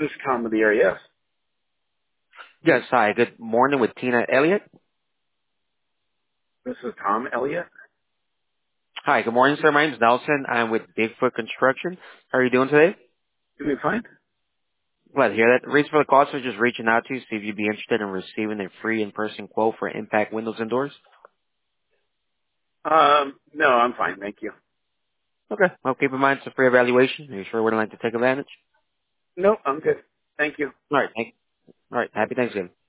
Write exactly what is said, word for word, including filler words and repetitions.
This is Tom with the area. Yes. Yes, hi. Good morning with Tina Elliott. This is Tom Elliott. Hi, good morning, sir. My name is Nelson. I'm with Bigfoot Construction. How are you doing today? Doing fine? Glad to hear that. The reason for the call is just reaching out to you, see if you'd be interested in receiving a free in-person quote for impact windows and doors. Um, no, I'm fine. Thank you. Okay. Well, keep in mind it's a free evaluation. Are you sure we'd like to take advantage? No, I'm good. Thank you. All right. Thank All right. Happy Thanksgiving.